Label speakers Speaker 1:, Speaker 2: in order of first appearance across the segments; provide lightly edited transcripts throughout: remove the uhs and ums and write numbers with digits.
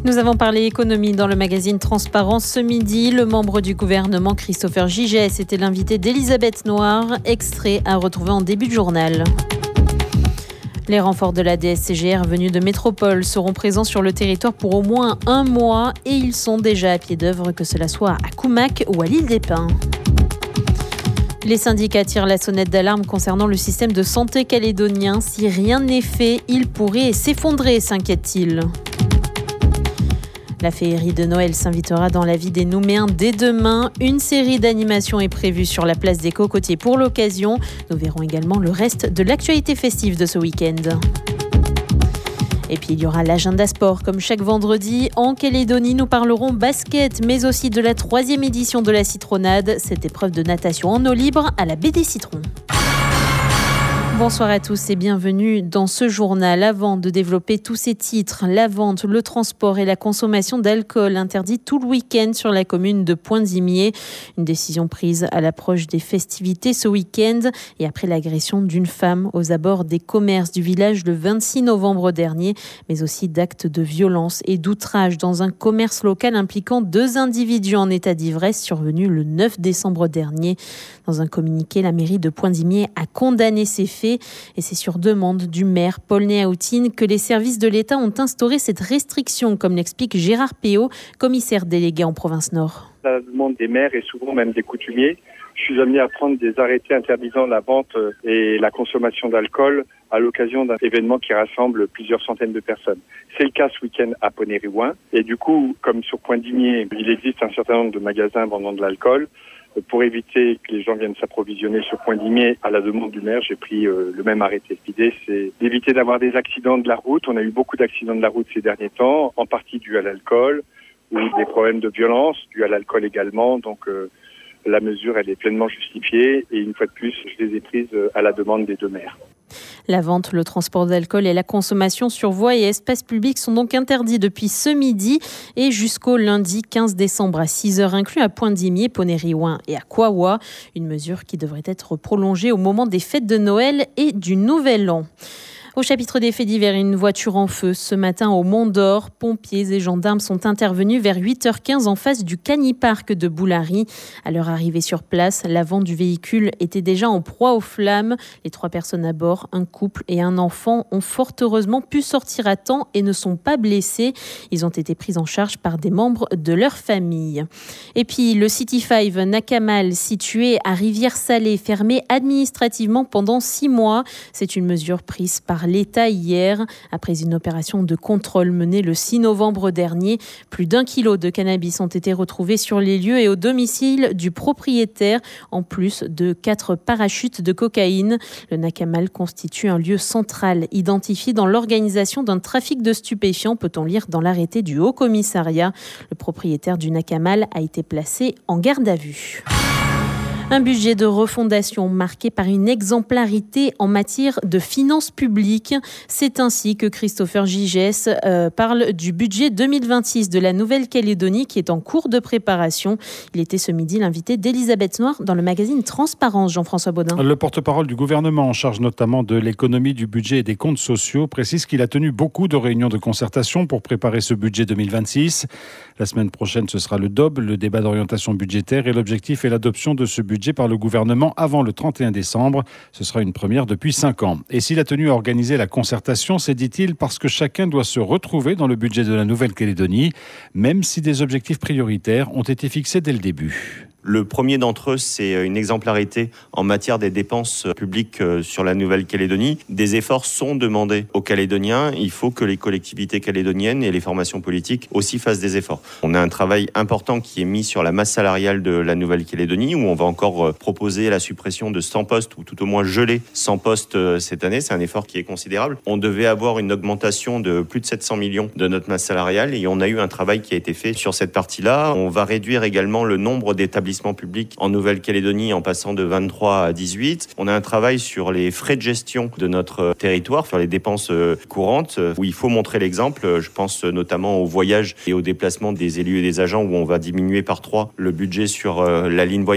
Speaker 1: Nous avons parlé économie dans le magazine Transparence ce midi. Le membre du gouvernement Christopher Gigès était l'invité d'Elisabeth Noir, extrait à retrouver en début de journal. Les renforts de la DSCGR venus de métropole seront présents sur le territoire pour au moins un mois et ils sont déjà à pied d'œuvre, que cela soit à Coumac ou à l'Île des Pins. Les syndicats tirent la sonnette d'alarme concernant le système de santé calédonien. Si rien n'est fait, il pourrait s'effondrer, s'inquiète-t-il. La féerie de Noël s'invitera dans la vie des Nouméens dès demain. Une série d'animations est prévue sur la place des Cocotiers pour l'occasion. Nous verrons également le reste de l'actualité festive de ce week-end. Et puis il y aura l'agenda sport comme chaque vendredi. En Calédonie, nous parlerons basket, mais aussi de la 3e édition de la Citronade, cette épreuve de natation en eau libre à la baie des Citrons. Bonsoir à tous et bienvenue dans ce journal. Avant de développer tous ces titres, la vente, le transport et la consommation d'alcool interdits tout le week-end sur la commune de Poindimié. Une décision prise à l'approche des festivités ce week-end et après l'agression d'une femme aux abords des commerces du village le 26 novembre dernier, mais aussi d'actes de violence et d'outrage dans un commerce local impliquant 2 individus en état d'ivresse survenus le 9 décembre dernier. Dans un communiqué, la mairie de Poindimié a condamné ces faits. Et c'est sur demande du maire Paul Néaoutine que les services de l'État ont instauré cette restriction, comme l'explique Gérard Péot, commissaire délégué en province Nord.
Speaker 2: À la demande des maires et souvent même des coutumiers, je suis amené à prendre des arrêtés interdisant la vente et la consommation d'alcool à l'occasion d'un événement qui rassemble plusieurs centaines de personnes. C'est le cas ce week-end à Poney-Riouin. Et du coup, comme sur Poindimié, il existe un certain nombre de magasins vendant de l'alcool. Pour éviter que les gens viennent s'approvisionner sur Poindimié, à la demande du maire, j'ai pris le même arrêté. L'idée, c'est d'éviter d'avoir des accidents de la route. On a eu beaucoup d'accidents de la route ces derniers temps, en partie dus à l'alcool ou des problèmes de violence dus à l'alcool également. Donc, la mesure, elle est pleinement justifiée. Et une fois de plus, je les ai prises à la demande des 2 maires.
Speaker 1: La vente, le transport d'alcool et la consommation sur voies et espaces publics sont donc interdits depuis ce midi et jusqu'au lundi 15 décembre à 6h, inclus à Poindimié, Poney-Riouin et à Kawa. Une mesure qui devrait être prolongée au moment des fêtes de Noël et du Nouvel An. Au chapitre des faits divers, une voiture en feu. Ce matin, au Mont d'Or, pompiers et gendarmes sont intervenus vers 8h15 en face du Canipark de Boulary. À leur arrivée sur place, l'avant du véhicule était déjà en proie aux flammes. Les 3 personnes à bord, un couple et un enfant, ont fort heureusement pu sortir à temps et ne sont pas blessés. Ils ont été pris en charge par des membres de leur famille. Et puis, le City 5 Nakamal, situé à Rivière-Salée, fermé administrativement pendant 6 mois. C'est une mesure prise par l'État hier, après une opération de contrôle menée le 6 novembre dernier. Plus d'1 kilo de cannabis ont été retrouvés sur les lieux et au domicile du propriétaire, en plus de 4 parachutes de cocaïne. Le Nakamal constitue un lieu central identifié dans l'organisation d'un trafic de stupéfiants, peut-on lire dans l'arrêté du Haut-Commissariat. Le propriétaire du Nakamal a été placé en garde à vue. Un budget de refondation marqué par une exemplarité en matière de finances publiques. C'est ainsi que Christopher Gigès parle du budget 2026 de la Nouvelle-Calédonie qui est en cours de préparation. Il était ce midi l'invité d'Elisabeth Noir dans le magazine Transparence, Jean-François Baudin.
Speaker 3: Le porte-parole du gouvernement en charge notamment de l'économie, du budget et des comptes sociaux précise qu'il a tenu beaucoup de réunions de concertation pour préparer ce budget 2026. La semaine prochaine, ce sera le DOB, le débat d'orientation budgétaire, et l'objectif est l'adoption de ce budget par le gouvernement avant le 31 décembre. Ce sera une première depuis 5 ans. Et s'il a tenu à organiser la concertation, c'est, dit-il, parce que chacun doit se retrouver dans le budget de la Nouvelle-Calédonie, même si des objectifs prioritaires ont été fixés dès le début.
Speaker 4: Le premier d'entre eux, c'est une exemplarité en matière des dépenses publiques sur la Nouvelle-Calédonie. Des efforts sont demandés aux Calédoniens. Il faut que les collectivités calédoniennes et les formations politiques aussi fassent des efforts. On a un travail important qui est mis sur la masse salariale de la Nouvelle-Calédonie, où on va encore proposer la suppression de 100 postes, ou tout au moins geler 100 postes cette année. C'est un effort qui est considérable. On devait avoir une augmentation de plus de 700 millions de notre masse salariale, et on a eu un travail qui a été fait sur cette partie-là. On va réduire également le nombre d'établissements publics en Nouvelle-Calédonie en passant de 23 à 18. On a un travail sur les frais de gestion de notre territoire, sur les dépenses courantes, où il faut montrer l'exemple. Je pense notamment aux voyages et aux déplacements des élus et des agents, où on va diminuer par 3 le budget sur la ligne voyage.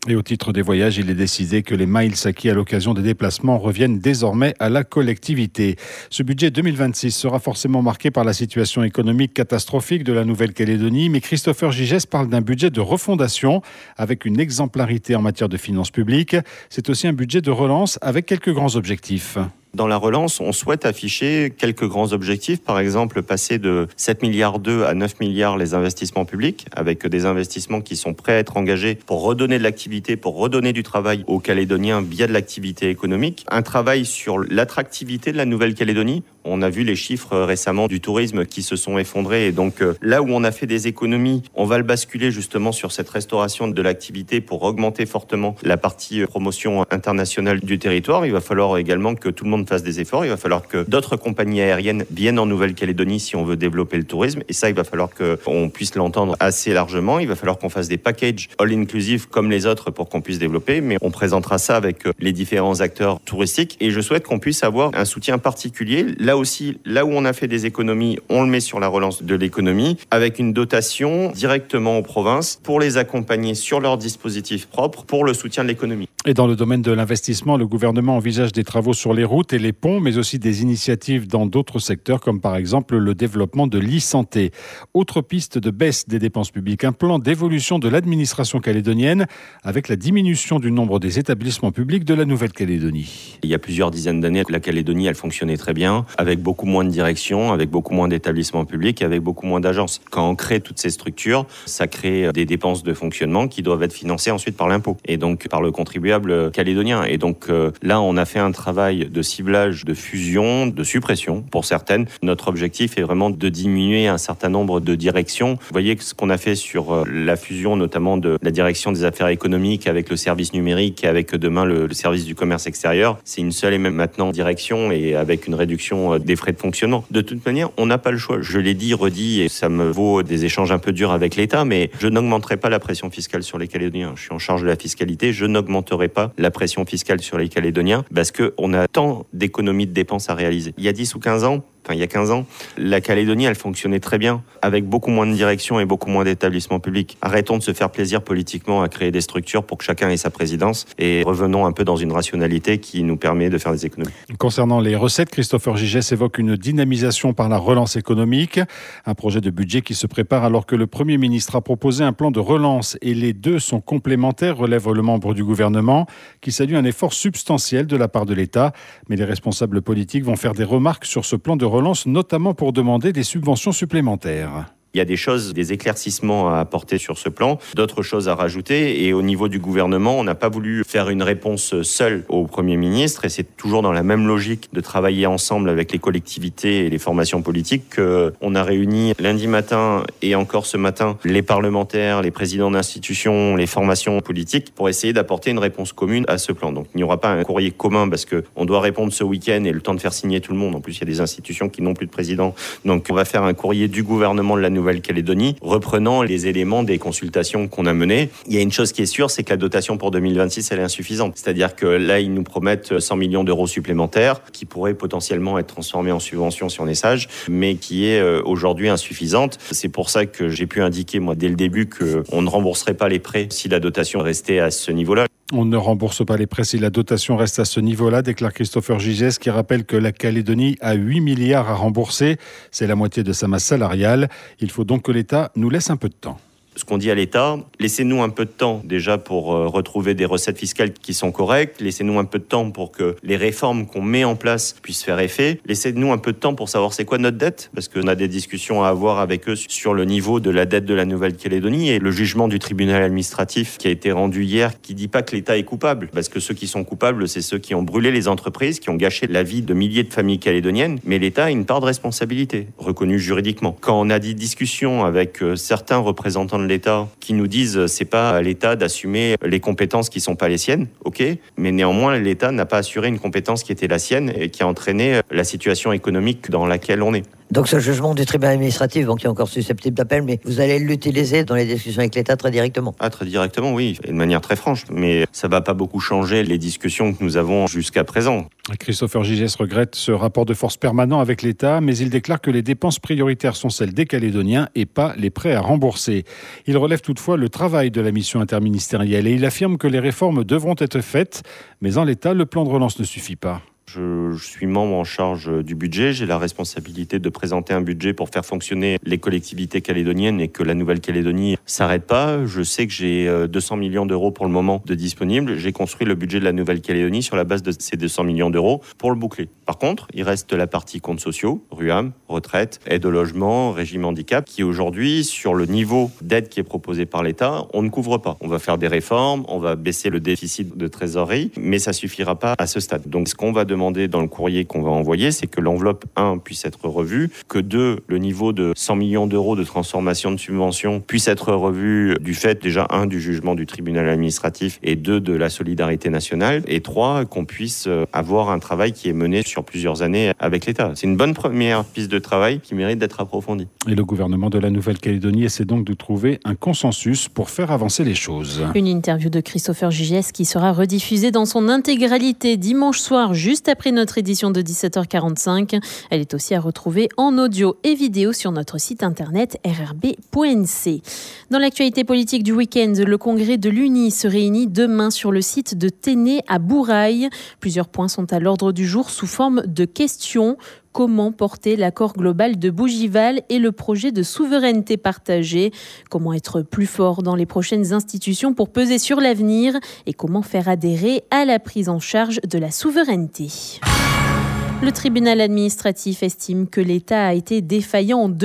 Speaker 3: Et au titre des voyages, il est décidé que les miles acquis à l'occasion des déplacements reviennent désormais à la collectivité. Ce budget 2026 sera forcément marqué par la situation économique catastrophique de la Nouvelle-Calédonie, mais Christopher Gigès parle d'un budget de refondation avec une exemplarité en matière de finances publiques. C'est aussi un budget de relance avec quelques grands objectifs.
Speaker 4: Dans la relance, on souhaite afficher quelques grands objectifs. Par exemple, passer de 7,2 milliards à 9 milliards les investissements publics, avec des investissements qui sont prêts à être engagés pour redonner de l'activité, pour redonner du travail aux Calédoniens via de l'activité économique. Un travail sur l'attractivité de la Nouvelle-Calédonie. On a vu les chiffres récemment du tourisme qui se sont effondrés. Et donc, là où on a fait des économies, on va le basculer justement sur cette restauration de l'activité pour augmenter fortement la partie promotion internationale du territoire. Il va falloir également que tout le monde fasse des efforts. Il va falloir que d'autres compagnies aériennes viennent en Nouvelle-Calédonie si on veut développer le tourisme. Et ça, il va falloir qu'on puisse l'entendre assez largement. Il va falloir qu'on fasse des packages all-inclusive comme les autres pour qu'on puisse développer. Mais on présentera ça avec les différents acteurs touristiques. Et je souhaite qu'on puisse avoir un soutien particulier. Là aussi, là où on a fait des économies, on le met sur la relance de l'économie avec une dotation directement aux provinces pour les accompagner sur leurs dispositifs propres pour le soutien de l'économie.
Speaker 3: Et dans le domaine de l'investissement, le gouvernement envisage des travaux sur les routes et les ponts, mais aussi des initiatives dans d'autres secteurs, comme par exemple le développement de l'e-santé. Autre piste de baisse des dépenses publiques, un plan d'évolution de l'administration calédonienne avec la diminution du nombre des établissements publics de la Nouvelle-Calédonie.
Speaker 4: Il y a plusieurs dizaines d'années, la Calédonie, elle fonctionnait très bien, avec beaucoup moins de directions, avec beaucoup moins d'établissements publics et avec beaucoup moins d'agences. Quand on crée toutes ces structures, ça crée des dépenses de fonctionnement qui doivent être financées ensuite par l'impôt et donc par le contribuable calédonien. Et donc là, on a fait un travail de ciblage, de fusion, de suppression pour certaines. Notre objectif est vraiment de diminuer un certain nombre de directions. Vous voyez ce qu'on a fait sur la fusion, notamment de la direction des affaires économiques avec le service numérique et avec demain le service du commerce extérieur. C'est une seule et même maintenant direction et avec une réduction des frais de fonctionnement. De toute manière, on n'a pas le choix. Je l'ai dit, redit, et ça me vaut des échanges un peu durs avec l'État, mais je n'augmenterai pas la pression fiscale sur les Calédoniens. Je suis en charge de la fiscalité, je n'augmenterai pas la pression fiscale sur les Calédoniens parce qu'on a tant d'économies de dépenses à réaliser. Il y a 10 ou 15 ans, il y a 15 ans, la Calédonie, elle fonctionnait très bien, avec beaucoup moins de direction et beaucoup moins d'établissements publics. Arrêtons de se faire plaisir politiquement à créer des structures pour que chacun ait sa présidence et revenons un peu dans une rationalité qui nous permet de faire des économies.
Speaker 3: Concernant les recettes, Christopher Gigès évoque une dynamisation par la relance économique, un projet de budget qui se prépare alors que le Premier ministre a proposé un plan de relance et les deux sont complémentaires, relève le membre du gouvernement, qui salue un effort substantiel de la part de l'État. Mais les responsables politiques vont faire des remarques sur ce plan de relance, notamment pour demander des subventions supplémentaires.
Speaker 4: Il y a des choses, des éclaircissements à apporter sur ce plan, d'autres choses à rajouter. Et au niveau du gouvernement, on n'a pas voulu faire une réponse seule au Premier ministre. Et c'est toujours dans la même logique de travailler ensemble avec les collectivités et les formations politiques qu'on a réuni lundi matin et encore ce matin les parlementaires, les présidents d'institutions, les formations politiques pour essayer d'apporter une réponse commune à ce plan. Donc il n'y aura pas un courrier commun parce qu'on doit répondre ce week-end et le temps de faire signer tout le monde. En plus, il y a des institutions qui n'ont plus de président. Donc on va faire un courrier du gouvernement de la Nouvelle-Calédonie, reprenant les éléments des consultations qu'on a menées. Il y a une chose qui est sûre, c'est que la dotation pour 2026, elle est insuffisante. C'est-à-dire que là, ils nous promettent 100 millions d'euros supplémentaires qui pourraient potentiellement être transformés en subventions si on est sage, mais qui est aujourd'hui insuffisante. C'est pour ça que j'ai pu indiquer, moi, dès le début, qu'on ne rembourserait pas les prêts si la dotation restait à ce niveau-là.
Speaker 3: On ne rembourse pas les prêts si la dotation reste à ce niveau-là, déclare Christopher Gigès, qui rappelle que la Calédonie a 8 milliards à rembourser. C'est la moitié de sa masse salariale. Il faut donc que l'État nous laisse un peu de temps.
Speaker 4: Ce qu'on dit à l'État, laissez-nous un peu de temps déjà pour retrouver des recettes fiscales qui sont correctes, laissez-nous un peu de temps pour que les réformes qu'on met en place puissent faire effet, laissez-nous un peu de temps pour savoir c'est quoi notre dette, parce qu'on a des discussions à avoir avec eux sur le niveau de la dette de la Nouvelle-Calédonie et le jugement du tribunal administratif qui a été rendu hier, qui dit pas que l'État est coupable, parce que ceux qui sont coupables, c'est ceux qui ont brûlé les entreprises, qui ont gâché la vie de milliers de familles calédoniennes, mais l'État a une part de responsabilité, reconnue juridiquement. Quand on a des discussions avec certains représentants de l'État qui nous disent c'est pas à l'État d'assumer les compétences qui sont pas les siennes, ok, mais néanmoins l'État n'a pas assuré une compétence qui était la sienne et qui a entraîné la situation économique dans laquelle on est.
Speaker 5: Donc ce jugement du tribunal administratif, qui est encore susceptible d'appel, mais vous allez l'utiliser dans les discussions avec l'État très directement?
Speaker 4: Très directement, oui, et de manière très franche. Mais ça ne va pas beaucoup changer les discussions que nous avons jusqu'à présent.
Speaker 3: Christopher Gigès regrette ce rapport de force permanent avec l'État, mais il déclare que les dépenses prioritaires sont celles des Calédoniens et pas les prêts à rembourser. Il relève toutefois le travail de la mission interministérielle et il affirme que les réformes devront être faites, mais en l'état, le plan de relance ne suffit pas.
Speaker 4: Je suis membre en charge du budget. J'ai la responsabilité de présenter un budget pour faire fonctionner les collectivités calédoniennes et que la Nouvelle-Calédonie s'arrête pas. Je sais que j'ai 200 millions d'euros pour le moment de disponibles. J'ai construit le budget de la Nouvelle-Calédonie sur la base de ces 200 millions d'euros pour le boucler. Par contre, il reste la partie comptes sociaux, RUAM, retraite, aide au logement, régime handicap, qui aujourd'hui, sur le niveau d'aide qui est proposé par l'État, on ne couvre pas. On va faire des réformes, on va baisser le déficit de trésorerie, mais ça suffira pas à ce stade. Donc, ce qu'on va demander dans le courrier qu'on va envoyer, c'est que l'enveloppe 1 puisse être revue, que 2, le niveau de 100 millions d'euros de transformation de subventions puisse être revu du fait déjà 1 du jugement du tribunal administratif et 2 de la solidarité nationale et 3 qu'on puisse avoir un travail qui est mené sur plusieurs années avec l'État. C'est une bonne première piste de travail qui mérite d'être approfondie.
Speaker 3: Et le gouvernement de la Nouvelle-Calédonie essaie donc de trouver un consensus pour faire avancer les choses.
Speaker 1: Une interview de Christopher Gigès qui sera rediffusée dans son intégralité dimanche soir, juste après notre édition de 17h45. Elle est aussi à retrouver en audio et vidéo sur notre site internet rrb.nc. Dans l'actualité politique du week-end, le congrès de l'UNI se réunit demain sur le site de Téné à Bourail. Plusieurs points sont à l'ordre du jour sous forme de questions. Comment porter l'accord global de Bougival et le projet de souveraineté partagée? Comment être plus fort dans les prochaines institutions pour peser sur l'avenir? Et comment faire adhérer à la prise en charge de la souveraineté? Le tribunal administratif estime que l'État a été défaillant en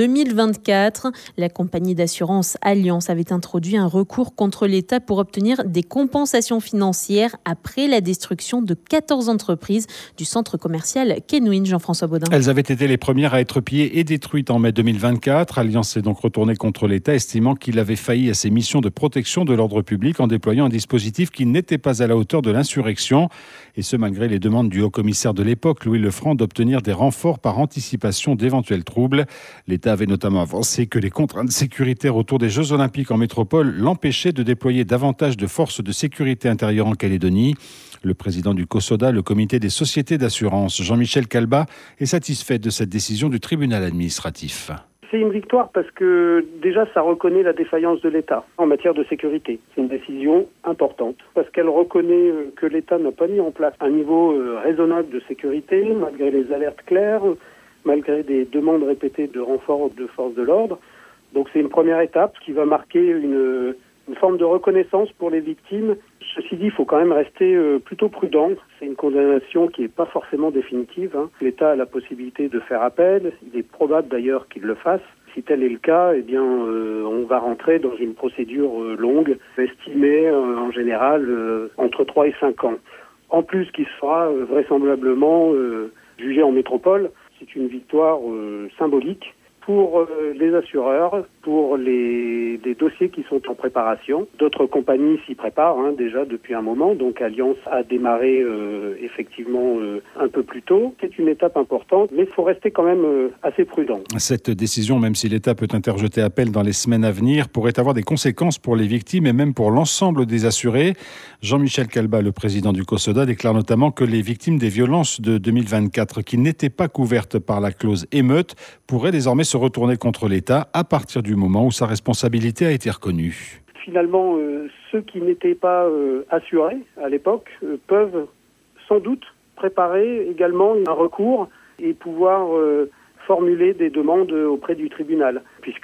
Speaker 1: 2024. La compagnie d'assurance Allianz avait introduit un recours contre l'État pour obtenir des compensations financières après la destruction de 14 entreprises du centre commercial Kenwin. Jean-François Baudin.
Speaker 3: Elles avaient été les premières à être pillées et détruites en mai 2024. Allianz s'est donc retourné contre l'État, estimant qu'il avait failli à ses missions de protection de l'ordre public en déployant un dispositif qui n'était pas à la hauteur de l'insurrection. Et ce, malgré les demandes du haut-commissaire de l'époque, Louis Lefranc, d'obtenir des renforts par anticipation d'éventuels troubles. L'État avait notamment avancé que les contraintes sécuritaires autour des Jeux Olympiques en métropole l'empêchaient de déployer davantage de forces de sécurité intérieure en Calédonie. Le président du COSODA, le comité des sociétés d'assurance, Jean-Michel Calba, est satisfait de cette décision du tribunal administratif.
Speaker 6: C'est une victoire parce que déjà ça reconnaît la défaillance de l'État en matière de sécurité. C'est une décision importante parce qu'elle reconnaît que l'État n'a pas mis en place un niveau raisonnable de sécurité malgré les alertes claires, malgré des demandes répétées de renfort de forces de l'ordre. Donc c'est une première étape qui va marquer une forme de reconnaissance pour les victimes. Ceci dit, il faut quand même rester plutôt prudent. C'est une condamnation qui n'est pas forcément définitive. L'État a la possibilité de faire appel. Il est probable d'ailleurs qu'il le fasse. Si tel est le cas, eh bien, on va rentrer dans une procédure longue, estimée en général entre 3 et 5 ans. En plus, qui sera vraisemblablement jugé en métropole. C'est une victoire symbolique pour les assureurs, pour les dossiers qui sont en préparation. D'autres compagnies s'y préparent déjà depuis un moment, donc Allianz a démarré effectivement un peu plus tôt. C'est une étape importante, mais il faut rester quand même assez prudent.
Speaker 3: Cette décision, même si l'État peut interjeter appel dans les semaines à venir, pourrait avoir des conséquences pour les victimes et même pour l'ensemble des assurés. Jean-Michel Calba, le président du COSODA, déclare notamment que les victimes des violences de 2024 qui n'étaient pas couvertes par la clause émeute pourraient désormais se retourner contre l'État à partir du moment où sa responsabilité a été reconnue.
Speaker 6: Finalement, ceux qui n'étaient pas assurés à l'époque peuvent sans doute préparer également un recours et pouvoir formuler des demandes auprès du tribunal, puisque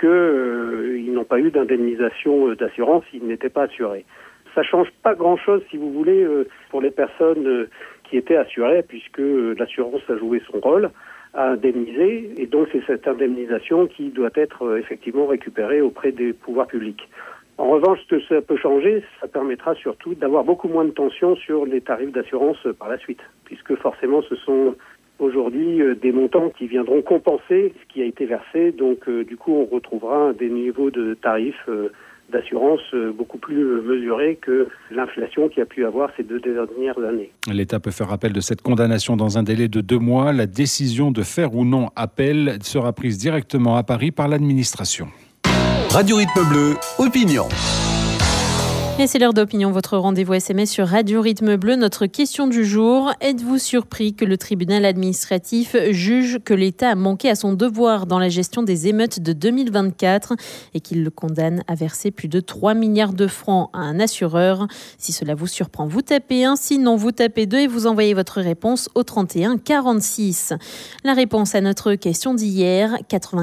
Speaker 6: ils n'ont pas eu d'indemnisation d'assurance, ils n'étaient pas assurés. Ça change pas grand-chose, si vous voulez, pour les personnes qui étaient assurées, puisque l'assurance a joué son rôle à indemniser, et donc c'est cette indemnisation qui doit être effectivement récupérée auprès des pouvoirs publics. En revanche, ce que ça peut changer, ça permettra surtout d'avoir beaucoup moins de tension sur les tarifs d'assurance par la suite, puisque forcément ce sont aujourd'hui des montants qui viendront compenser ce qui a été versé, donc du coup on retrouvera des niveaux de tarifs d'assurance beaucoup plus mesurée que l'inflation qu'il y a pu avoir ces 2 dernières années.
Speaker 3: L'État peut faire appel de cette condamnation dans un délai de 2 mois. La décision de faire ou non appel sera prise directement à Paris par l'administration.
Speaker 7: Radio Rythme Bleu, opinion.
Speaker 1: Et c'est l'heure d'opinion, votre rendez-vous SMS sur Radio Rythme Bleu. Notre question du jour, êtes-vous surpris que le tribunal administratif juge que l'État a manqué à son devoir dans la gestion des émeutes de 2024 et qu'il le condamne à verser plus de 3 milliards de francs à un assureur? Si cela vous surprend, vous tapez 1, sinon vous tapez 2 et vous envoyez votre réponse au 31 46. La réponse à notre question d'hier,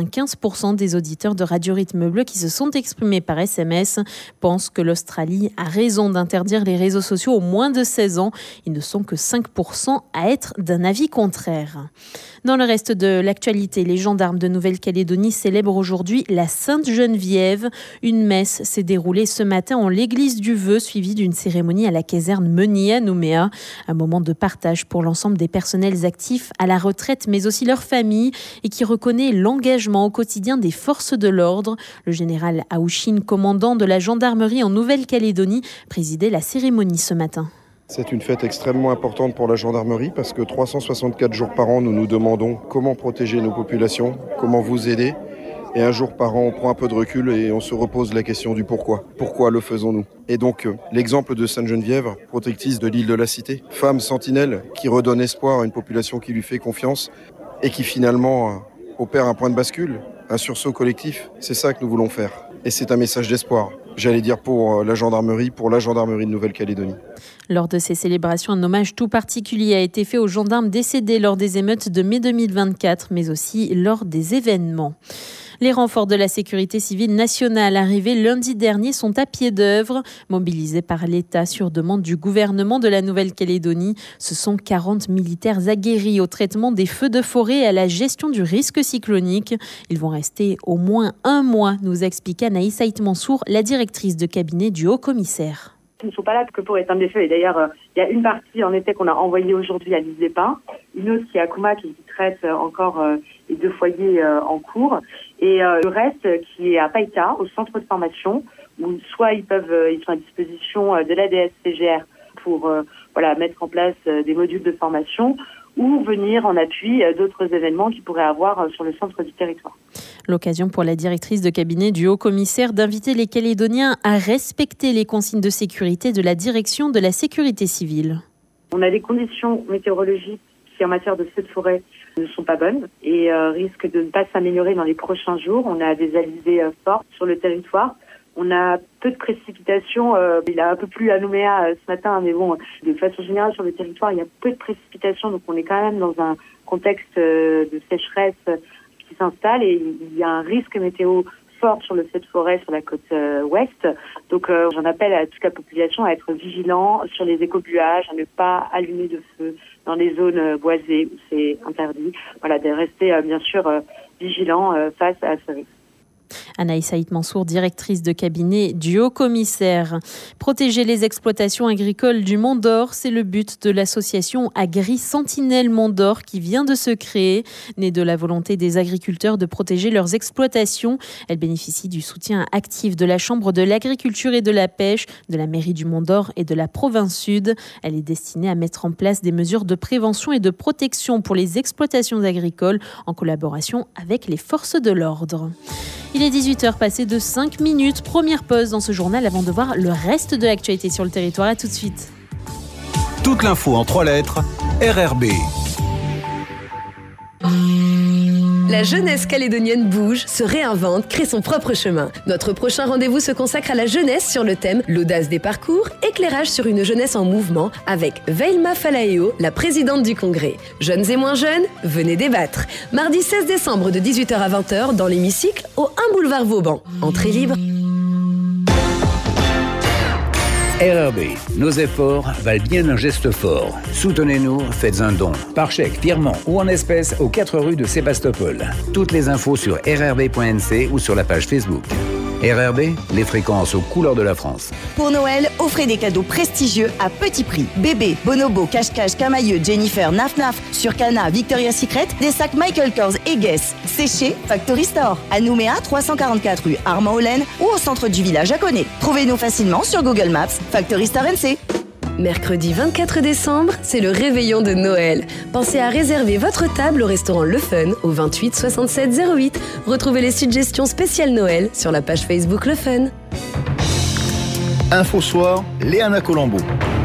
Speaker 1: 95% des auditeurs de Radio Rythme Bleu qui se sont exprimés par SMS pensent que l'Australie a raison d'interdire les réseaux sociaux aux moins de 16 ans. Ils ne sont que 5% à être d'un avis contraire. Dans le reste de l'actualité, les gendarmes de Nouvelle-Calédonie célèbrent aujourd'hui la Sainte Geneviève. Une messe s'est déroulée ce matin en l'église du Vœu, suivie d'une cérémonie à la caserne Meunier à Nouméa. Un moment de partage pour l'ensemble des personnels actifs à la retraite, mais aussi leurs familles, et qui reconnaît l'engagement au quotidien des forces de l'ordre. Le général Aouchine, commandant de la gendarmerie en Nouvelle-Calédonie, présidait la cérémonie ce matin.
Speaker 8: C'est une fête extrêmement importante pour la gendarmerie parce que 364 jours par an, nous nous demandons comment protéger nos populations, comment vous aider. Et un jour par an, on prend un peu de recul et on se repose la question du pourquoi. Pourquoi le faisons-nous? Et donc, l'exemple de Sainte-Geneviève, protectrice de l'île de la Cité, femme sentinelle qui redonne espoir à une population qui lui fait confiance et qui finalement opère un point de bascule, un sursaut collectif. C'est ça que nous voulons faire. Et c'est un message d'espoir, j'allais dire pour la gendarmerie de Nouvelle-Calédonie.
Speaker 1: Lors de ces célébrations, un hommage tout particulier a été fait aux gendarmes décédés lors des émeutes de mai 2024, mais aussi lors des événements. Les renforts de la sécurité civile nationale arrivés lundi dernier sont à pied d'œuvre. Mobilisés par l'État sur demande du gouvernement de la Nouvelle-Calédonie, ce sont 40 militaires aguerris au traitement des feux de forêt et à la gestion du risque cyclonique. Ils vont rester au moins 1 mois, nous explique Anaïs Haït-Mansour, la directrice de cabinet du Haut-Commissaire.
Speaker 9: Ils ne sont pas là que pour éteindre les feux. Et d'ailleurs, il y a une partie en été qu'on a envoyée aujourd'hui à l'Île-des-Pins, une autre qui est à Couma qui traite encore les 2 foyers en cours, et le reste qui est à Païta, au centre de formation, où soit ils sont à disposition de l'ADS-CGR pour mettre en place des modules de formation, ou venir en appui d'autres événements qu'ils pourraient avoir sur le centre du territoire.
Speaker 1: L'occasion pour la directrice de cabinet du Haut-Commissaire d'inviter les Calédoniens à respecter les consignes de sécurité de la direction de la sécurité civile.
Speaker 9: On a des conditions météorologiques qui, en matière de feux de forêt, ne sont pas bonnes et risquent de ne pas s'améliorer dans les prochains jours. On a des alizés fortes sur le territoire. On a peu de précipitations. Il a un peu plu à Nouméa ce matin, mais bon, de façon générale, sur le territoire, il y a peu de précipitations. Donc, on est quand même dans un contexte de sécheresse qui s'installe et il y a un risque météo fort sur le feu de forêt sur la côte ouest. Donc, j'en appelle à toute la population à être vigilant sur les écobuages, à ne pas allumer de feu dans les zones boisées où c'est interdit. Voilà, de rester bien sûr vigilant face à ce risque.
Speaker 1: Anaïs Haït-Mansour, directrice de cabinet du Haut-Commissaire. Protéger les exploitations agricoles du Mont d'Or, c'est le but de l'association Agri Sentinelle Mont d'Or qui vient de se créer. Née de la volonté des agriculteurs de protéger leurs exploitations, elle bénéficie du soutien actif de la Chambre de l'Agriculture et de la Pêche, de la mairie du Mont d'Or et de la province Sud. Elle est destinée à mettre en place des mesures de prévention et de protection pour les exploitations agricoles en collaboration avec les forces de l'ordre. Il est 18h passé de 5 minutes. Première pause dans ce journal avant de voir le reste de l'actualité sur le territoire. À tout de suite.
Speaker 7: Toute l'info en 3 lettres, RRB.
Speaker 10: La jeunesse calédonienne bouge, se réinvente, crée son propre chemin. Notre prochain rendez-vous se consacre à la jeunesse sur le thème « L'audace des parcours, éclairage sur une jeunesse en mouvement » avec Veilma Falaeo, la présidente du congrès. Jeunes et moins jeunes, venez débattre. Mardi 16 décembre de 18h à 20h dans l'hémicycle au 1 boulevard Vauban. Entrée libre.
Speaker 11: RRB, nos efforts valent bien un geste fort. Soutenez-nous, faites un don. Par chèque, virement ou en espèces aux 4 rues de Sébastopol. Toutes les infos sur rrb.nc ou sur la page Facebook. RRB, les fréquences aux couleurs de la France.
Speaker 12: Pour Noël, offrez des cadeaux prestigieux à petit prix. Bébé, Bonobo, Cache-Cache, Camailleux, Jennifer, Naf Naf, Surcana, Victoria's Secret, des sacs Michael Kors et Guess. Séchés, Factory Store. À Nouméa, 344 rue Armand-Hollen ou au centre du village à Connay. Trouvez-nous facilement sur Google Maps, Factory Store NC.
Speaker 10: Mercredi 24 décembre, c'est le réveillon de Noël. Pensez à réserver votre table au restaurant Le Fun au 28 67 08. Retrouvez les suggestions spéciales Noël sur la page Facebook Le Fun.
Speaker 7: Info Soir, Léana Colombo.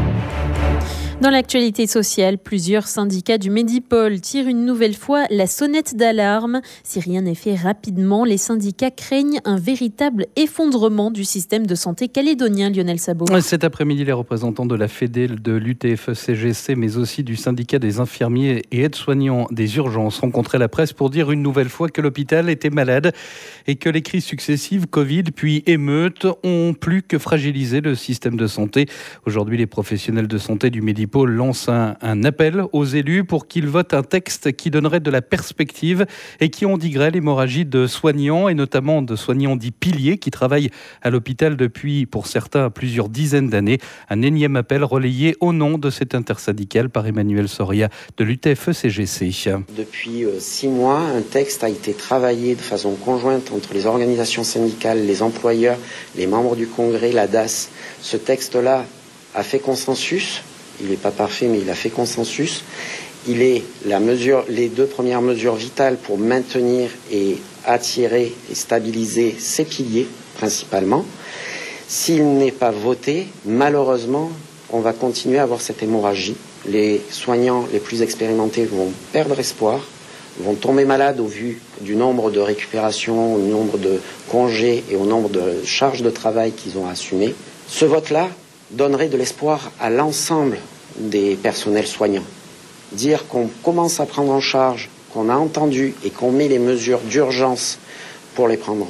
Speaker 1: Dans l'actualité sociale, plusieurs syndicats du Medipol tirent une nouvelle fois la sonnette d'alarme. Si rien n'est fait rapidement, les syndicats craignent un véritable effondrement du système de santé calédonien. Lionel Sabot.
Speaker 13: Cet après-midi, les représentants de la Fédé, de l'UTFE-CGC, mais aussi du syndicat des infirmiers et aides-soignants des urgences rencontraient la presse pour dire une nouvelle fois que l'hôpital était malade et que les crises successives, Covid puis émeutes, ont plus que fragilisé le système de santé. Aujourd'hui, les professionnels de santé du Medipol lance un appel aux élus pour qu'ils votent un texte qui donnerait de la perspective et qui endiguerait l'hémorragie de soignants et notamment de soignants dits piliers qui travaillent à l'hôpital depuis, pour certains, plusieurs dizaines d'années. Un énième appel relayé au nom de cet intersyndical par Emmanuel Soria de l'UTFE-CGC.
Speaker 14: Depuis 6 mois, un texte a été travaillé de façon conjointe entre les organisations syndicales, les employeurs, les membres du Congrès, la DAS. Ce texte-là a fait consensus. Il n'est pas parfait, mais il a fait consensus. Il est les 2 premières mesures vitales pour maintenir et attirer et stabiliser ces piliers, principalement. S'il n'est pas voté, malheureusement, on va continuer à avoir cette hémorragie. Les soignants les plus expérimentés vont perdre espoir, vont tomber malades au vu du nombre de récupérations, au nombre de congés et au nombre de charges de travail qu'ils ont assumées. Ce vote-là donnerait de l'espoir à l'ensemble des personnels soignants. Dire qu'on commence à prendre en charge, qu'on a entendu et qu'on met les mesures d'urgence pour les prendre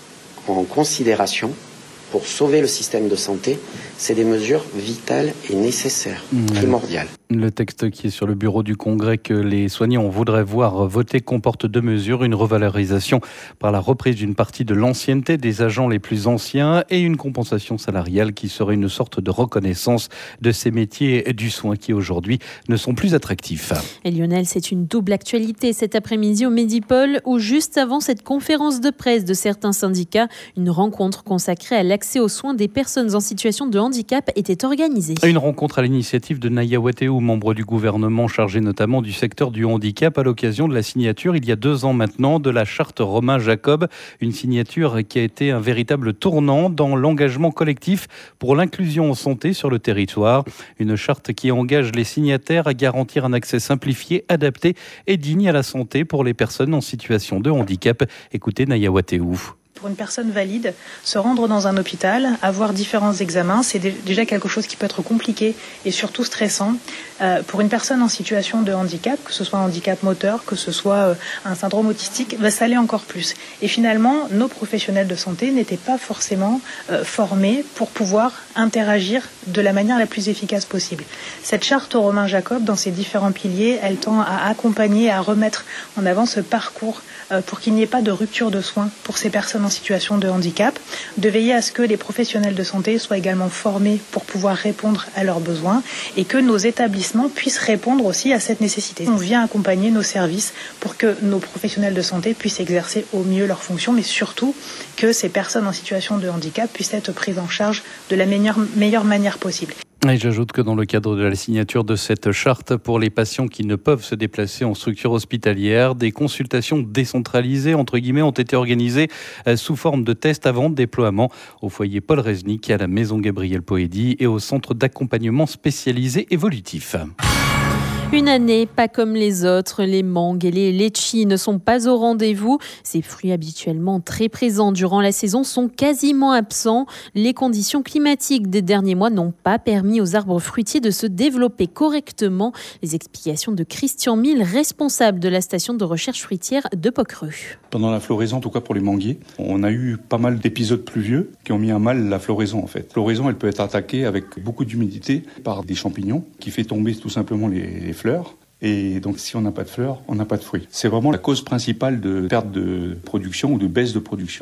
Speaker 14: en considération pour sauver le système de santé, c'est des mesures vitales et nécessaires, primordiales.
Speaker 13: Le texte qui est sur le bureau du Congrès que les soignants voudraient voir voter comporte 2 mesures, une revalorisation par la reprise d'une partie de l'ancienneté des agents les plus anciens et une compensation salariale qui serait une sorte de reconnaissance de ces métiers du soin qui aujourd'hui ne sont plus attractifs.
Speaker 1: Et Lionel, c'est une double actualité cet après-midi au Medipol où juste avant cette conférence de presse de certains syndicats, une rencontre consacrée à l'accès aux soins des personnes en situation de handicap était organisée.
Speaker 13: Une rencontre à l'initiative de Naya Wateou, membre du gouvernement chargé notamment du secteur du handicap, à l'occasion de la signature, il y a 2 ans maintenant, de la charte Romain Jacob. Une signature qui a été un véritable tournant dans l'engagement collectif pour l'inclusion en santé sur le territoire. Une charte qui engage les signataires à garantir un accès simplifié, adapté et digne à la santé pour les personnes en situation de handicap. Écoutez Naya Wateou.
Speaker 15: Pour une personne valide, se rendre dans un hôpital, avoir différents examens, c'est déjà quelque chose qui peut être compliqué et surtout stressant. Pour une personne en situation de handicap, que ce soit un handicap moteur, que ce soit un syndrome autistique, ça l'est encore plus. Et finalement, nos professionnels de santé n'étaient pas forcément formés pour pouvoir interagir de la manière la plus efficace possible. Cette charte Romain Jacob, dans ses différents piliers, elle tend à accompagner, à remettre en avant ce parcours pour qu'il n'y ait pas de rupture de soins pour ces personnes en situation de handicap, de veiller à ce que les professionnels de santé soient également formés pour pouvoir répondre à leurs besoins et que nos établissements puissent répondre aussi à cette nécessité. On vient accompagner nos services pour que nos professionnels de santé puissent exercer au mieux leurs fonctions, mais surtout que ces personnes en situation de handicap puissent être prises en charge de la meilleure manière possible.
Speaker 13: Et j'ajoute que dans le cadre de la signature de cette charte pour les patients qui ne peuvent se déplacer en structure hospitalière, des consultations décentralisées, entre guillemets, ont été organisées sous forme de tests avant déploiement au foyer Paul Resnick, à la maison Gabriel Poédi et au centre d'accompagnement spécialisé évolutif.
Speaker 1: Une année pas comme les autres, les mangues et les litchis ne sont pas au rendez-vous. Ces fruits habituellement très présents durant la saison sont quasiment absents. Les conditions climatiques des derniers mois n'ont pas permis aux arbres fruitiers de se développer correctement. Les explications de Christian Mille, responsable de la station de recherche fruitière de Pocreux.
Speaker 16: Pendant la floraison, en tout cas pour les manguiers, on a eu pas mal d'épisodes pluvieux qui ont mis à mal la floraison en fait. La floraison, elle peut être attaquée avec beaucoup d'humidité par des champignons qui fait tomber tout simplement les fleurs. Et donc, si on n'a pas de fleurs, on n'a pas de fruits. C'est vraiment la cause principale de perte de production ou de baisse de production.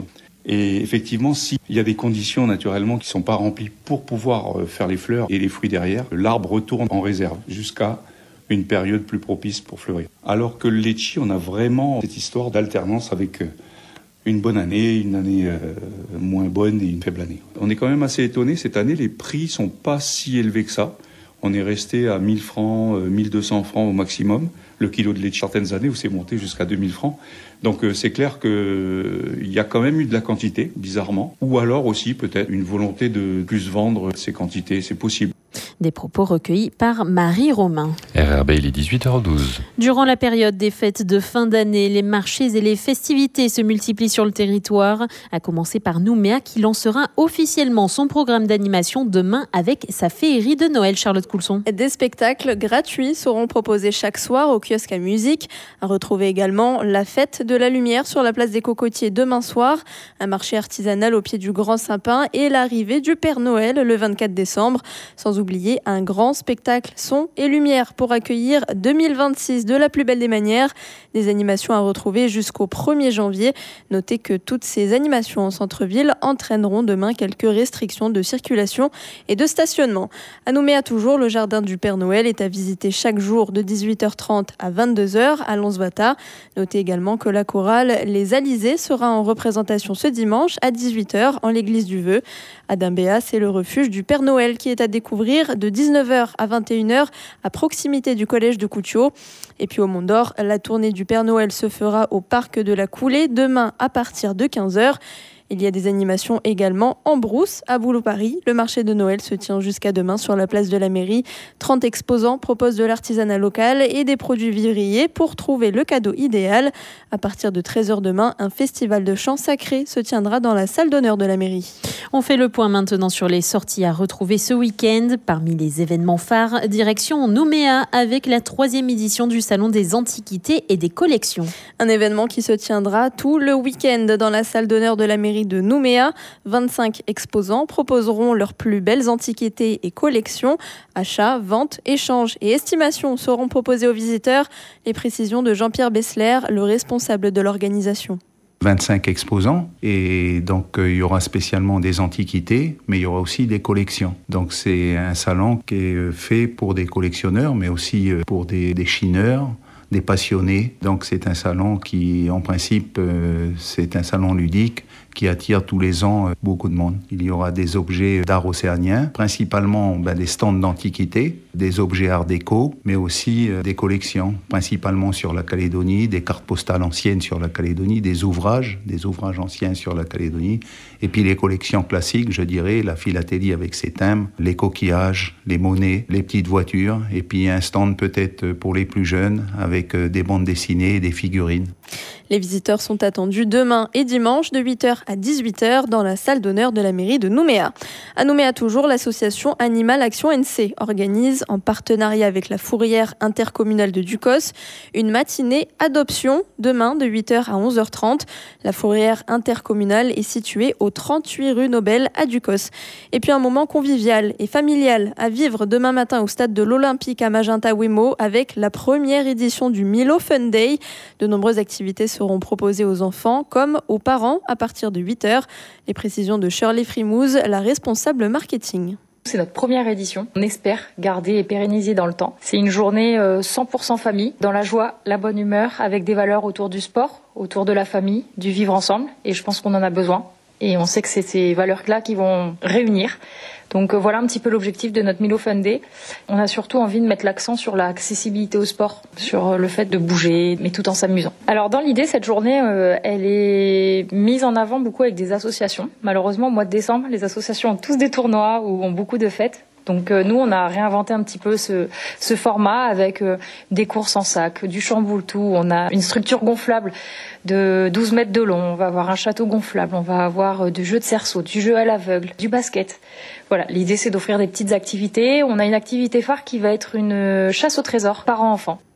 Speaker 16: Et effectivement, s'il y a des conditions naturellement qui ne sont pas remplies pour pouvoir faire les fleurs et les fruits derrière, l'arbre retourne en réserve jusqu'à une période plus propice pour fleurir. Alors que le litchi, on a vraiment cette histoire d'alternance avec une bonne année, une année moins bonne et une faible année. On est quand même assez étonné cette année, les prix sont pas si élevés que ça. On est resté à 1000 francs, 1200 francs au maximum. Le kilo de litchi, certaines années où c'est monté jusqu'à 2000 francs. Donc c'est clair qu'il y a quand même eu de la quantité, bizarrement. Ou alors aussi peut-être une volonté de plus vendre ces quantités, c'est possible.
Speaker 1: Des propos recueillis par Marie Romain.
Speaker 17: RRB, il est 18h12.
Speaker 1: Durant la période des fêtes de fin d'année, les marchés et les festivités se multiplient sur le territoire, à commencer par Nouméa qui lancera officiellement son programme d'animation demain avec sa féerie de Noël. Charlotte Coulson.
Speaker 18: Des spectacles gratuits seront proposés chaque soir au kiosque à musique. À retrouver également la fête de la lumière sur la place des Cocotiers demain soir, un marché artisanal au pied du Grand Sapin et l'arrivée du Père Noël le 24 décembre. Sans oublier un grand spectacle son et lumière pour accueillir 2026 de la plus belle des manières. Des animations à retrouver jusqu'au 1er janvier. Notez que toutes ces animations en centre-ville entraîneront demain quelques restrictions de circulation et de stationnement. À Nouméa toujours, le jardin du Père Noël est à visiter chaque jour de 18h30 à 22h à Lonsvata. Notez également que la chorale Les Alizés sera en représentation ce dimanche à 18h en l'église du Vœu. À Dimbéa, c'est le refuge du Père Noël qui est à découvrir de 19h à 21h à proximité du collège de Coutiot. Et puis au Mont d'Or, la tournée du Père Noël se fera au parc de la Coulée demain à partir de 15h. Il y a des animations également en brousse à Boulot-Paris. Le marché de Noël se tient jusqu'à demain sur la place de la mairie. 30 exposants proposent de l'artisanat local et des produits vivriers pour trouver le cadeau idéal. À partir de 13h demain, un festival de chants sacrés se tiendra dans la salle d'honneur de la mairie.
Speaker 1: On fait le point maintenant sur les sorties à retrouver ce week-end. Parmi les événements phares, direction Nouméa avec la 3e édition du Salon des Antiquités et des Collections.
Speaker 18: Un événement qui se tiendra tout le week-end dans la salle d'honneur de la mairie de Nouméa. 25 exposants proposeront leurs plus belles antiquités et collections. Achats, ventes, échanges et estimations seront proposés aux visiteurs. Les précisions de Jean-Pierre Bessler, le responsable de l'organisation.
Speaker 11: 25 exposants et donc il y aura spécialement des antiquités, mais il y aura aussi des collections. Donc c'est un salon qui est fait pour des collectionneurs, mais aussi pour des chineurs, des passionnés. Donc c'est un salon qui, en principe, c'est un salon ludique qui attire tous les ans beaucoup de monde. Il y aura des objets d'art océanien, principalement des stands d'antiquités, des objets art déco, mais aussi des collections, principalement sur la Calédonie, des cartes postales anciennes sur la Calédonie, des ouvrages anciens sur la Calédonie, et puis les collections classiques, je dirais, la philatélie avec ses thèmes, les coquillages, les monnaies, les petites voitures, et puis un stand peut-être pour les plus jeunes avec des bandes dessinées et des figurines.
Speaker 18: Les visiteurs sont attendus demain et dimanche de 8h à 18h dans la salle d'honneur de la mairie de Nouméa. À Nouméa toujours, l'association Animal Action NC organise en partenariat avec la fourrière intercommunale de Ducos une matinée adoption demain de 8h à 11h30. La fourrière intercommunale est située au 38 rue Nobel à Ducos. Et puis un moment convivial et familial à vivre demain matin au stade de l'Olympique à Magenta-Wemo avec la première édition du Milo Fun Day. De nombreuses activités seront proposées aux enfants comme aux parents à partir de 8h. Les précisions de Shirley Frimouz, la responsable marketing.
Speaker 19: C'est notre première édition. On espère garder et pérenniser dans le temps. C'est une journée 100% famille, dans la joie, la bonne humeur, avec des valeurs autour du sport, autour de la famille, du vivre ensemble. Et je pense qu'on en a besoin. Et on sait que c'est ces valeurs-là qui vont réunir. Donc voilà un petit peu l'objectif de notre Milo Fun Day. On a surtout envie de mettre l'accent sur l'accessibilité au sport, sur le fait de bouger, mais tout en s'amusant. Alors dans l'idée, cette journée, elle est mise en avant beaucoup avec des associations. Malheureusement, au mois de décembre, les associations ont tous des tournois ou ont beaucoup de fêtes. Donc nous, on a réinventé un petit peu ce format avec des courses en sac, du chamboule-tout. On a une structure gonflable de 12 mètres de long. On va avoir un château gonflable. On va avoir du jeu de cerceau, du jeu à l'aveugle, du basket. Voilà, l'idée, c'est d'offrir des petites activités. On a une activité phare qui va être une chasse au trésor parents-enfants.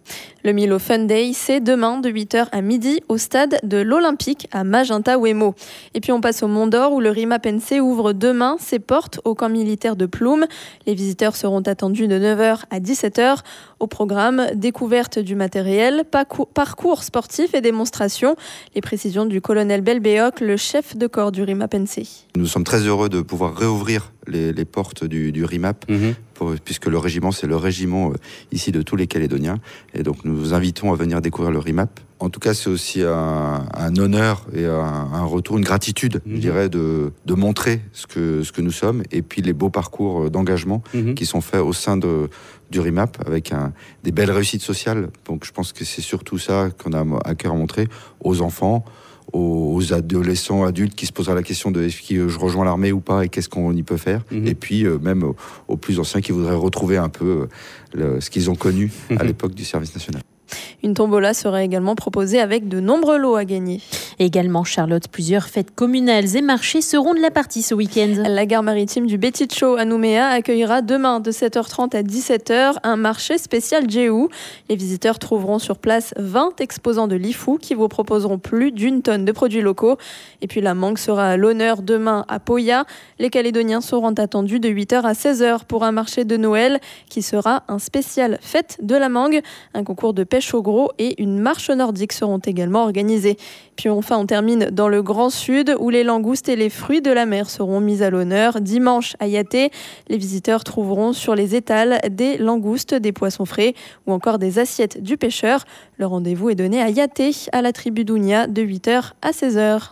Speaker 18: Le Milo Fun Day, c'est demain de 8h à midi au stade de l'Olympique à Magenta Wemo. Et puis on passe au Mont d'Or où le RIMAP-NC ouvre demain ses portes au camp militaire de Ploum. Les visiteurs seront attendus de 9h à 17h. Au programme, découverte du matériel, parcours sportif et démonstration. Les précisions du colonel Belbéoc, le chef de corps du RIMAP-NC.
Speaker 20: Nous sommes très heureux de pouvoir réouvrir les portes du RIMAP, puisque le régiment, c'est le régiment ici de tous les Calédoniens. Et donc nous vous invitons à venir découvrir le RIMAP. En tout cas, c'est aussi un honneur et un retour, une gratitude, je dirais, de montrer ce que nous sommes, et puis les beaux parcours d'engagement qui sont faits au sein du RIMAP, avec des belles réussites sociales. Donc je pense que c'est surtout ça qu'on a à cœur à montrer aux enfants, aux adolescents, adultes qui se poseraient la question de est-ce que je rejoins l'armée ou pas et qu'est-ce qu'on y peut faire. Et puis même aux plus anciens qui voudraient retrouver un peu ce qu'ils ont connu à l'époque du service national.
Speaker 18: Une tombola sera également proposée avec de nombreux lots à gagner.
Speaker 1: Également, Charlotte, plusieurs fêtes communales et marchés seront de la partie ce week-end.
Speaker 18: La gare maritime du Betitcho à Nouméa accueillera demain de 7h30 à 17h un marché spécial Djéou. Les visiteurs trouveront sur place 20 exposants de l'IFU qui vous proposeront plus d'1 tonne de produits locaux. Et puis la mangue sera à l'honneur demain à Poya. Les Calédoniens seront attendus de 8h à 16h pour un marché de Noël qui sera un spécial fête de la mangue. Un concours de pêche au gros et une marche nordique seront également organisés. Puis enfin, on termine dans le Grand Sud où les langoustes et les fruits de la mer seront mis à l'honneur. Dimanche à Yaté, les visiteurs trouveront sur les étals des langoustes, des poissons frais ou encore des assiettes du pêcheur. Le rendez-vous est donné à Yaté, à la tribu d'Ounia, de 8h à 16h.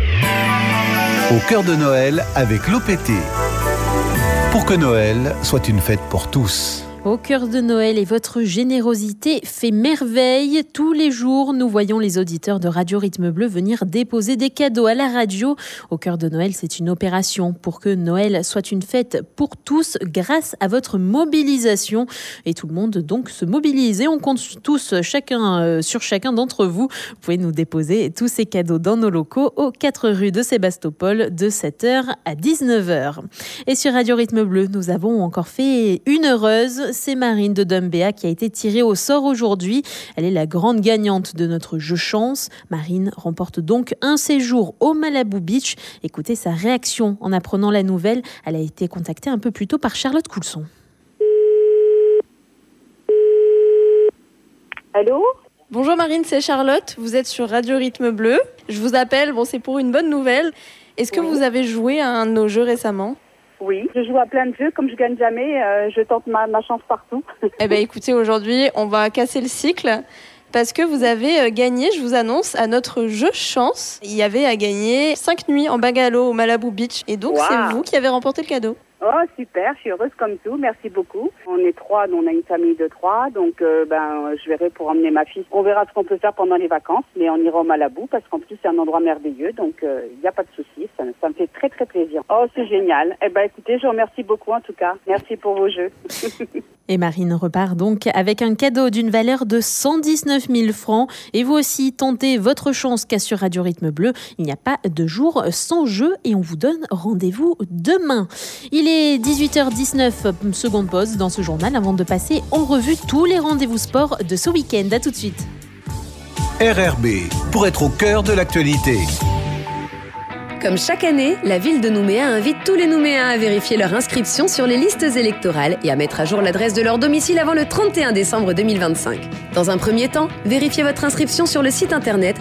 Speaker 7: Au cœur de Noël avec l'OPT. Pour que Noël soit une fête pour tous.
Speaker 1: Au cœur de Noël et votre générosité fait merveille. Tous les jours, nous voyons les auditeurs de Radio Rythme Bleu venir déposer des cadeaux à la radio. Au cœur de Noël, c'est une opération pour que Noël soit une fête pour tous grâce à votre mobilisation. Et tout le monde donc se mobilise et on compte tous sur chacun d'entre vous. Vous pouvez nous déposer tous ces cadeaux dans nos locaux aux 4 rue de Sébastopol de 7h à 19h. Et sur Radio Rythme Bleu, nous avons encore fait une heureuse. C'est Marine de Dumbéa qui a été tirée au sort aujourd'hui. Elle est la grande gagnante de notre jeu chance. Marine remporte donc un séjour au Malibu Beach. Écoutez sa réaction en apprenant la nouvelle. Elle a été contactée un peu plus tôt par Charlotte Coulson.
Speaker 21: Allô ?
Speaker 18: Bonjour Marine, c'est Charlotte. Vous êtes sur Radio Rythme Bleu. Je vous appelle, c'est pour une bonne nouvelle. Est-ce que vous avez joué à un de nos jeux récemment ?
Speaker 21: Oui, je joue à plein de jeux. Comme je gagne jamais, je tente ma chance partout.
Speaker 18: Eh bien, écoutez, aujourd'hui, on va casser le cycle parce que vous avez gagné, je vous annonce, à notre jeu chance. Il y avait à gagner 5 nuits en bungalow au Malibu Beach. Et donc, c'est vous qui avez remporté le cadeau.
Speaker 21: Oh, super, je suis heureuse comme tout. Merci beaucoup. On est 3, on a une famille de 3. Donc, je verrai pour emmener ma fille. On verra ce qu'on peut faire pendant les vacances. Mais on ira au Malibu parce qu'en plus, c'est un endroit merveilleux. Donc, il n'y a pas de souci. Ça me fait très, très plaisir. Oh, c'est génial. Eh ben, écoutez, je vous remercie beaucoup en tout cas. Merci pour vos jeux.
Speaker 1: Et Marine repart donc avec un cadeau d'une valeur de 119 000 francs. Et vous aussi, tentez votre chance car sur Radio Rythme Bleu, il n'y a pas de jour sans jeu. Et on vous donne rendez-vous demain. Il est 18h19, seconde pause dans ce journal avant de passer en revue tous les rendez-vous sport de ce week-end. À tout de suite.
Speaker 7: RRB, pour être au cœur de l'actualité.
Speaker 10: Comme chaque année, la ville de Nouméa invite tous les Nouméens à vérifier leur inscription sur les listes électorales et à mettre à jour l'adresse de leur domicile avant le 31 décembre 2025. Dans un premier temps, vérifiez votre inscription sur le site internet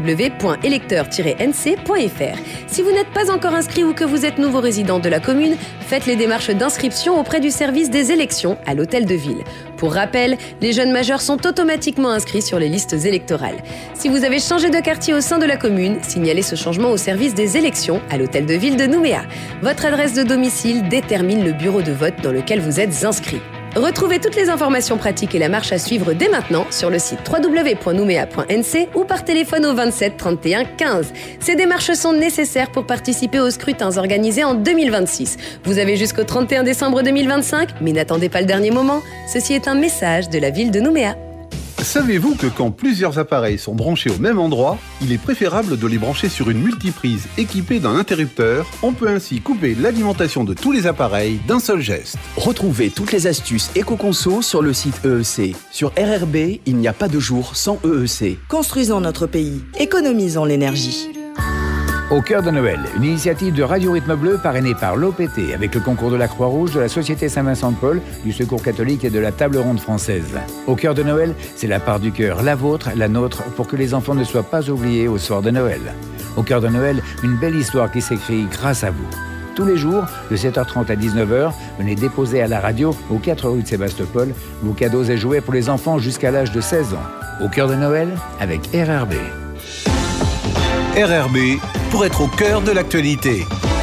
Speaker 10: www.electeur-nc.fr. Si vous n'êtes pas encore inscrit ou que vous êtes nouveau résident de la commune, faites les démarches d'inscription auprès du service des élections à l'hôtel de ville. Pour rappel, les jeunes majeurs sont automatiquement inscrits sur les listes électorales. Si vous avez changé de quartier au sein de la commune, signalez ce changement au service des élections à l'hôtel de ville de Nouméa. Votre adresse de domicile détermine le bureau de vote dans lequel vous êtes inscrit. Retrouvez toutes les informations pratiques et la marche à suivre dès maintenant sur le site www.noumea.nc ou par téléphone au 27 31 15. Ces démarches sont nécessaires pour participer aux scrutins organisés en 2026. Vous avez jusqu'au 31 décembre 2025, mais n'attendez pas le dernier moment. Ceci est un message de la ville de Nouméa.
Speaker 7: Savez-vous que quand plusieurs appareils sont branchés au même endroit, il est préférable de les brancher sur une multiprise équipée d'un interrupteur. On peut ainsi couper l'alimentation de tous les appareils d'un seul geste.
Speaker 2: Retrouvez toutes les astuces éco-conso sur le site EEC. Sur RRB, il n'y a pas de jour sans EEC.
Speaker 12: Construisons notre pays, économisons l'énergie.
Speaker 22: Au cœur de Noël, une initiative de Radio Rythme Bleu parrainée par l'OPT avec le concours de la Croix-Rouge, de la Société Saint-Vincent-de-Paul, du Secours catholique et de la Table ronde française. Au cœur de Noël, c'est la part du cœur, la vôtre, la nôtre, pour que les enfants ne soient pas oubliés au soir de Noël. Au cœur de Noël, une belle histoire qui s'écrit grâce à vous. Tous les jours, de 7h30 à 19h, venez déposer à la radio, au 4 rue de Sébastopol, vos cadeaux et jouets pour les enfants jusqu'à l'âge de 16 ans. Au cœur de Noël, avec RRB.
Speaker 7: RRB, pour être au cœur de l'actualité.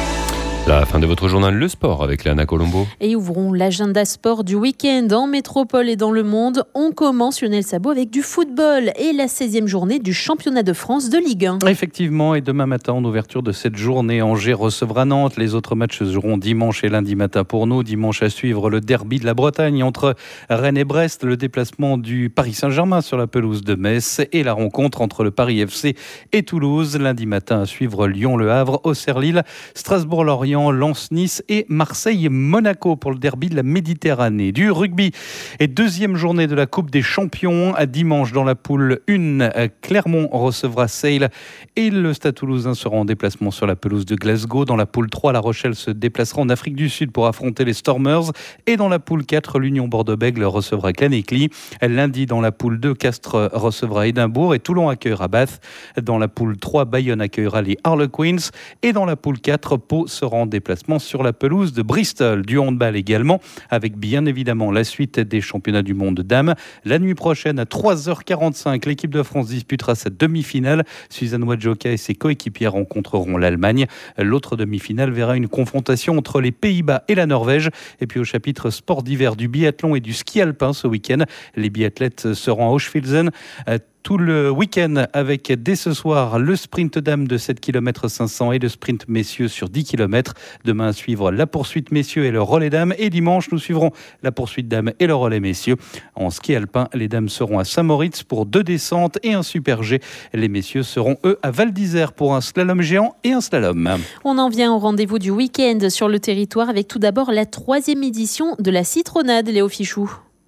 Speaker 17: La fin de votre journal Le Sport avec Léana Colombo.
Speaker 1: Et ouvrons l'agenda sport du week-end en métropole et dans le monde. On commence, Lionel Sabot, avec du football et la 16e journée du championnat de France de Ligue 1.
Speaker 13: Effectivement, et demain matin, en ouverture de cette journée, Angers recevra Nantes. Les autres matchs se joueront dimanche et lundi matin pour nous. Dimanche à suivre le derby de la Bretagne entre Rennes et Brest, le déplacement du Paris Saint-Germain sur la pelouse de Metz et la rencontre entre le Paris FC et Toulouse. Lundi matin à suivre Lyon-Le Havre, Auxerre-Lille, Strasbourg-Lorient, Lens-Nice et Marseille-Monaco pour le derby de la Méditerranée. Du rugby et deuxième journée de la Coupe des Champions. À dimanche dans la poule 1, Clermont recevra Sale et le Stade Toulousain sera en déplacement sur la pelouse de Glasgow. Dans la poule 3, La Rochelle se déplacera en Afrique du Sud pour affronter les Stormers. Et dans la poule 4, l'Union Bordeaux-Bègles recevra Clanéclis. Lundi, dans la poule 2, Castres recevra Édimbourg et Toulon accueillera Bath. Dans la poule 3, Bayonne accueillera les Harlequins. Et dans la poule 4, Pau sera en déplacement sur la pelouse de Bristol. Du handball également, avec bien évidemment la suite des championnats du monde dames. La nuit prochaine, à 3h45, l'équipe de France disputera sa demi-finale. Suzanne Wadjoka et ses coéquipières rencontreront l'Allemagne. L'autre demi-finale verra une confrontation entre les Pays-Bas et la Norvège. Et puis au chapitre sport d'hiver du biathlon et du ski alpin ce week-end, les biathlètes seront à Hochfilzen tout le week-end avec dès ce soir le sprint dames de 7 km 500 et le sprint messieurs sur 10 km. Demain à suivre la poursuite messieurs et le relais dames. Et dimanche, nous suivrons la poursuite dames et le relais messieurs. En ski alpin, les dames seront à Saint-Moritz pour 2 descentes et un super G. Les messieurs seront, eux, à Val d'Isère pour un slalom géant et un slalom.
Speaker 1: On en vient au rendez-vous du week-end sur le territoire avec tout d'abord la 3e édition de la Citronade, Léo Fichou.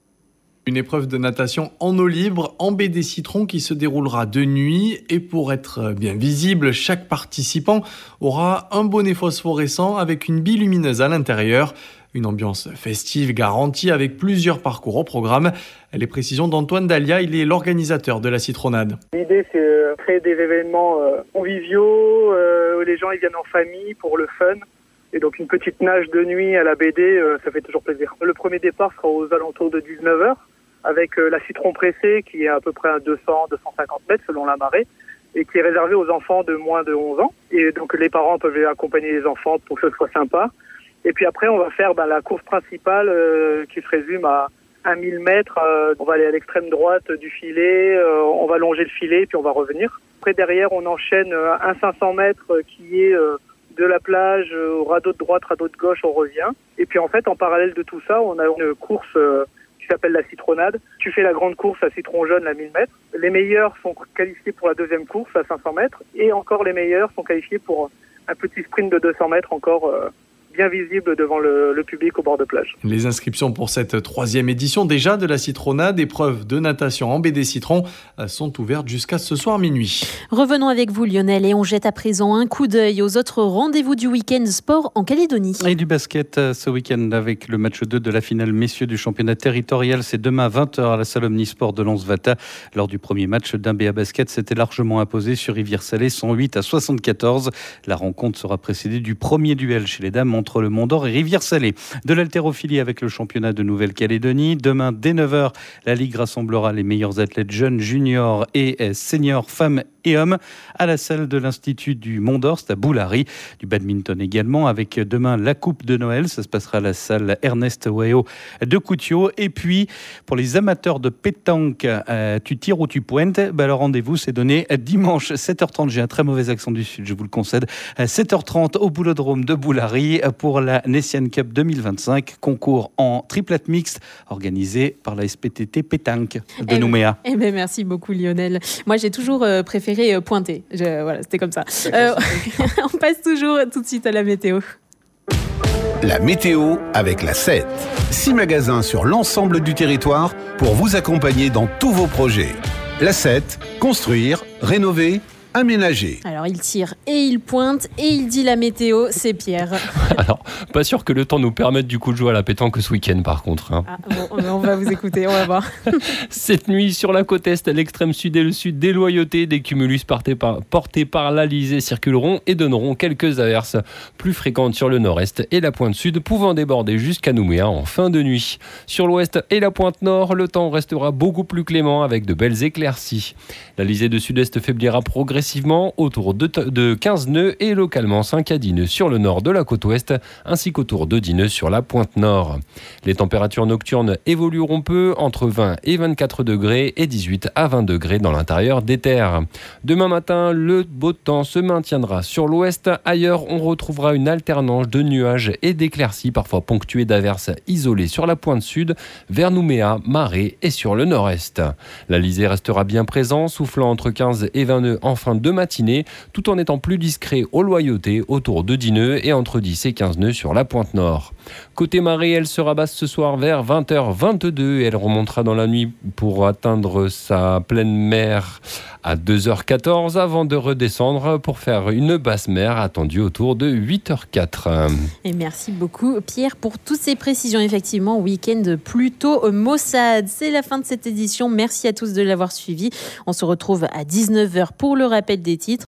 Speaker 23: Une épreuve de natation en eau libre, en baie des Citrons, qui se déroulera de nuit. Et pour être bien visible, chaque participant aura un bonnet phosphorescent avec une bille lumineuse à l'intérieur. Une ambiance festive garantie avec plusieurs parcours au programme. Les précisions d'Antoine Dalia, il est l'organisateur de la Citronade.
Speaker 24: L'idée, c'est créer des événements conviviaux, où les gens ils viennent en famille pour le fun. Et donc une petite nage de nuit à la BD, ça fait toujours plaisir. Le premier départ sera aux alentours de 19h. Avec la Citron pressée qui est à peu près à 200-250 mètres selon la marée et qui est réservée aux enfants de moins de 11 ans. Et donc les parents peuvent accompagner les enfants pour que ce soit sympa. Et puis après, on va faire la course principale qui se résume à 1000 mètres. On va aller à l'extrême droite du filet, on va longer le filet et puis on va revenir. Après, derrière, on enchaîne un 500 mètres qui est de la plage au radeau de droite, radeau de gauche, on revient. Et puis en fait, en parallèle de tout ça, on a une course qui s'appelle la Citronade. Tu fais la grande course à Citron jaune à 1000 mètres. Les meilleurs sont qualifiés pour la deuxième course à 500 mètres. Et encore les meilleurs sont qualifiés pour un petit sprint de 200 mètres encore bien visible devant le public au bord de plage.
Speaker 23: Les inscriptions pour cette 3e édition déjà de la Citronade, épreuve de natation en baie des Citrons, sont ouvertes jusqu'à ce soir minuit.
Speaker 1: Revenons avec vous Lionel et on jette à présent un coup d'œil aux autres rendez-vous du week-end sport en Calédonie.
Speaker 13: Et du basket ce week-end avec le match 2 de la finale messieurs du championnat territorial. C'est demain à 20h à la salle Omnisport de Lens-Vata. Lors du premier match d'un BA Basket, c'était largement imposé sur Rivière-Salée 108-74. La rencontre sera précédée du premier duel chez les dames entre le Mont-d'Or et Rivière-Salée. De l'haltérophilie avec le championnat de Nouvelle-Calédonie. Demain, dès 9h, la Ligue rassemblera les meilleurs athlètes jeunes, juniors et seniors, femmes et hommes, à la salle de l'Institut du Mont-d'Or, c'est à Boulari. Du badminton également, avec demain la Coupe de Noël. Ça se passera à la salle Ernest Wao de Coutiot. Et puis, pour les amateurs de pétanque, tu tires ou tu pointes, le rendez-vous s'est donné dimanche 7h30. J'ai un très mauvais accent du Sud, je vous le concède. 7h30 au Boulodrome de Boulari pour la Nessian Cup 2025, concours en triplette mixte organisé par la SPTT Pétanque de Nouméa.
Speaker 1: Merci beaucoup Lionel. Moi j'ai toujours préféré pointer. Voilà, c'était comme ça. On passe toujours tout de suite à la météo.
Speaker 7: La météo avec la 7. 6 magasins sur l'ensemble du territoire pour vous accompagner dans tous vos projets. La 7, construire, rénover, aménager.
Speaker 1: Alors il tire et il pointe et il dit la météo, c'est Pierre.
Speaker 17: Alors, pas sûr que le temps nous permette du coup de jouer à la pétanque ce week-end par contre.
Speaker 1: On va vous écouter, on va voir.
Speaker 17: Cette nuit sur la côte est, l'extrême sud et le sud des loyautés, des cumulus portés par l'Alizé circuleront et donneront quelques averses plus fréquentes sur le nord-est et la pointe sud pouvant déborder jusqu'à Nouméa en fin de nuit. Sur l'ouest et la pointe nord, le temps restera beaucoup plus clément avec de belles éclaircies. L'Alizé de sud-est faiblira progressivement autour de 15 nœuds et localement 5 à 10 nœuds sur le nord de la côte ouest ainsi qu'autour de 10 nœuds sur la pointe nord. Les températures nocturnes évolueront peu entre 20 et 24 degrés et 18 à 20 degrés dans l'intérieur des terres. Demain matin, le beau temps se maintiendra sur l'ouest. Ailleurs, on retrouvera une alternance de nuages et d'éclaircies parfois ponctuées d'averses isolées sur la pointe sud, vers Nouméa, Marais et sur le nord-est. L'Alizé restera bien présent, soufflant entre 15 et 20 nœuds en fin de matinée, tout en étant plus discret aux loyautés, autour de 10 nœuds et entre 10 et 15 nœuds sur la pointe nord. Côté marée, elle sera basse ce soir vers 20h22 et elle remontera dans la nuit pour atteindre sa pleine mer à 2h14 avant de redescendre pour faire une basse mer attendue autour de 8h04.
Speaker 1: Et merci beaucoup Pierre pour toutes ces précisions. Effectivement, week-end plutôt maussade. C'est la fin de cette édition. Merci à tous de l'avoir suivi. On se retrouve à 19h pour le rappel des titres.